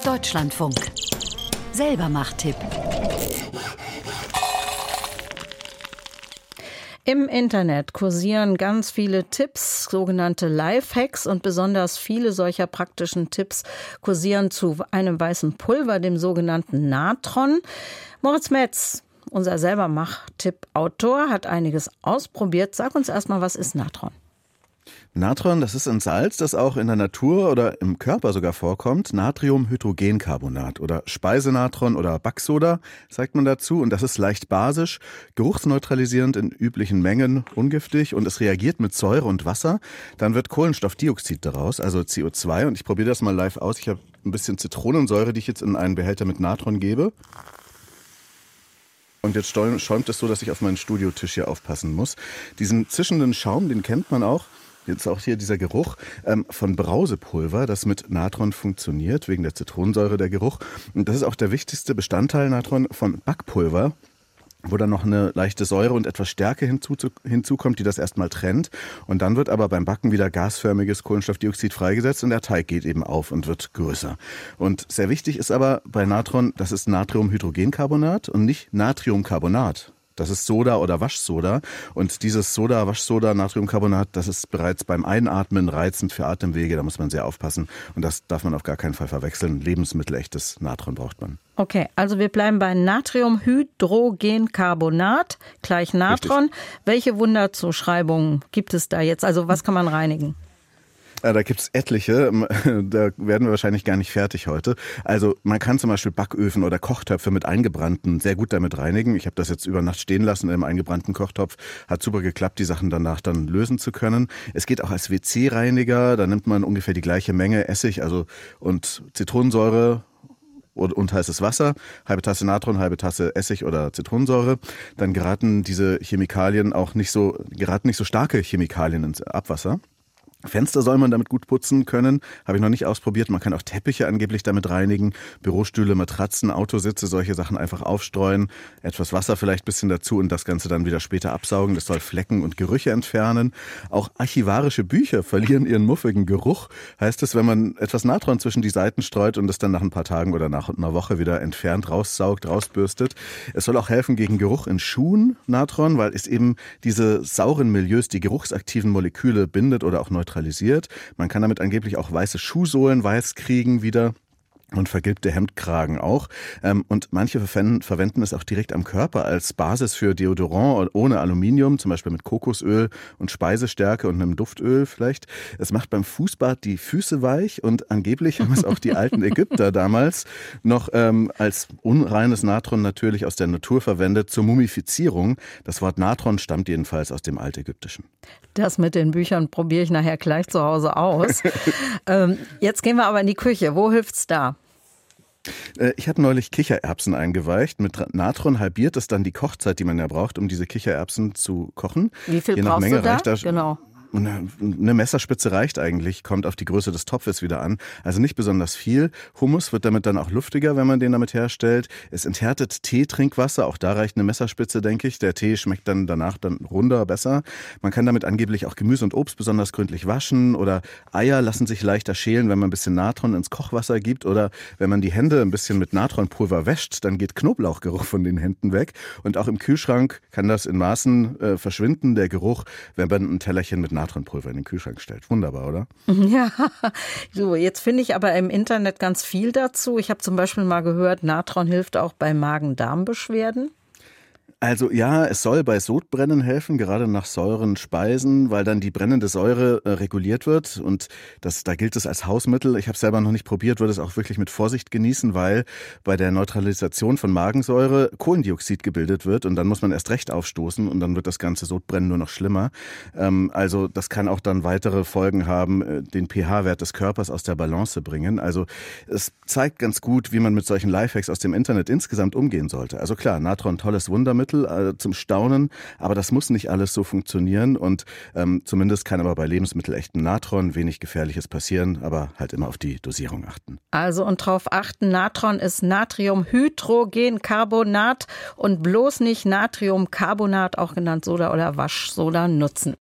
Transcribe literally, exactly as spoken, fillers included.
Deutschlandfunk. Selbermacht-Tipp. Im Internet kursieren ganz viele Tipps, sogenannte Lifehacks, und besonders viele solcher praktischen Tipps kursieren zu einem weißen Pulver, dem sogenannten Natron. Moritz Metz, unser Selbermacht-Tipp-Autor, hat einiges ausprobiert. Sag uns erstmal, was ist Natron? Natron, das ist ein Salz, das auch in der Natur oder im Körper sogar vorkommt. Natriumhydrogencarbonat oder Speisenatron oder Backsoda, sagt man dazu. Und das ist leicht basisch, geruchsneutralisierend in üblichen Mengen, ungiftig, und es reagiert mit Säure und Wasser. Dann wird Kohlenstoffdioxid daraus, also C O zwei. Und ich probiere das mal live aus. Ich habe ein bisschen Zitronensäure, die ich jetzt in einen Behälter mit Natron gebe. Und jetzt schäumt es so, dass ich auf meinen Studiotisch hier aufpassen muss. Diesen zischenden Schaum, den kennt man auch. Jetzt auch hier dieser Geruch ähm, von Brausepulver, das mit Natron funktioniert, wegen der Zitronensäure der Geruch. Und das ist auch der wichtigste Bestandteil, Natron, von Backpulver, wo dann noch eine leichte Säure und etwas Stärke hinzu, hinzukommt, die das erstmal trennt. Und dann wird aber beim Backen wieder gasförmiges Kohlenstoffdioxid freigesetzt und der Teig geht eben auf und wird größer. Und sehr wichtig ist aber bei Natron, das ist Natriumhydrogencarbonat und nicht Natriumcarbonat. Das ist Soda oder Waschsoda. Und dieses Soda, Waschsoda, Natriumcarbonat, das ist bereits beim Einatmen reizend für Atemwege. Da muss man sehr aufpassen. Und das darf man auf gar keinen Fall verwechseln. Lebensmittelechtes Natron braucht man. Okay, also wir bleiben bei Natriumhydrogencarbonat, gleich Natron. Richtig. Welche Wunderzuschreibungen gibt es da jetzt? Also was kann man reinigen? Da gibt's etliche, da werden wir wahrscheinlich gar nicht fertig heute. Also man kann zum Beispiel Backöfen oder Kochtöpfe mit eingebrannten sehr gut damit reinigen. Ich habe das jetzt über Nacht stehen lassen im eingebrannten Kochtopf. Hat super geklappt, die Sachen danach dann lösen zu können. Es geht auch als W C-Reiniger, da nimmt man ungefähr die gleiche Menge Essig also und Zitronensäure und, und heißes Wasser, halbe Tasse Natron, halbe Tasse Essig oder Zitronensäure. Dann geraten diese Chemikalien auch nicht so, geraten nicht so starke Chemikalien ins Abwasser. Fenster soll man damit gut putzen können, habe ich noch nicht ausprobiert. Man kann auch Teppiche angeblich damit reinigen, Bürostühle, Matratzen, Autositze, solche Sachen einfach aufstreuen, etwas Wasser vielleicht ein bisschen dazu und das Ganze dann wieder später absaugen. Das soll Flecken und Gerüche entfernen. Auch archivarische Bücher verlieren ihren muffigen Geruch, heißt es, wenn man etwas Natron zwischen die Seiten streut und es dann nach ein paar Tagen oder nach einer Woche wieder entfernt, raussaugt, rausbürstet. Es soll auch helfen gegen Geruch in Schuhen, Natron, weil es eben diese sauren Milieus, die geruchsaktiven Moleküle bindet oder auch neutralisiert. Man kann damit angeblich auch weiße Schuhsohlen weiß kriegen wieder. Und vergilbte Hemdkragen auch. Und manche verwenden es auch direkt am Körper als Basis für Deodorant ohne Aluminium, zum Beispiel mit Kokosöl und Speisestärke und einem Duftöl vielleicht. Es macht beim Fußbad die Füße weich und angeblich haben es auch die alten Ägypter damals noch ähm, als unreines Natron natürlich aus der Natur verwendet zur Mumifizierung. Das Wort Natron stammt jedenfalls aus dem Altägyptischen. Das mit den Büchern probiere ich nachher gleich zu Hause aus. ähm, jetzt gehen wir aber in die Küche. Wo hilft's da? Ich habe neulich Kichererbsen eingeweicht. Mit Natron halbiert es dann die Kochzeit, die man ja braucht, um diese Kichererbsen zu kochen. Wie viel Je nach brauchst Menge du da? Reicht da Genau. Eine Messerspitze reicht eigentlich, kommt auf die Größe des Topfes wieder an. Also nicht besonders viel. Hummus wird damit dann auch luftiger, wenn man den damit herstellt. Es enthärtet Teetrinkwasser, auch da reicht eine Messerspitze, denke ich. Der Tee schmeckt dann danach dann runder, besser. Man kann damit angeblich auch Gemüse und Obst besonders gründlich waschen oder Eier lassen sich leichter schälen, wenn man ein bisschen Natron ins Kochwasser gibt oder wenn man die Hände ein bisschen mit Natronpulver wäscht, dann geht Knoblauchgeruch von den Händen weg. Und auch im Kühlschrank kann das in Maßen äh, verschwinden, der Geruch, wenn man ein Tellerchen mit Natronpulver in den Kühlschrank stellt. Wunderbar, oder? Ja, so jetzt finde ich aber im Internet ganz viel dazu. Ich habe zum Beispiel mal gehört, Natron hilft auch bei Magen-Darm-Beschwerden. Also ja, es soll bei Sodbrennen helfen, gerade nach sauren Speisen, weil dann die brennende Säure äh, reguliert wird und das, da gilt es als Hausmittel. Ich habe es selber noch nicht probiert, würde es auch wirklich mit Vorsicht genießen, weil bei der Neutralisation von Magensäure Kohlendioxid gebildet wird und dann muss man erst recht aufstoßen und dann wird das ganze Sodbrennen nur noch schlimmer. Ähm, also das kann auch dann weitere Folgen haben, äh, den pH-Wert des Körpers aus der Balance bringen. Also es zeigt ganz gut, wie man mit solchen Lifehacks aus dem Internet insgesamt umgehen sollte. Also klar, Natron, tolles Wundermittel zum Staunen, aber das muss nicht alles so funktionieren und ähm, zumindest kann aber bei lebensmittelechten Natron wenig Gefährliches passieren, aber halt immer auf die Dosierung achten. Also und drauf achten, Natron ist Natriumhydrogencarbonat und bloß nicht Natriumcarbonat, auch genannt Soda oder Waschsoda, nutzen.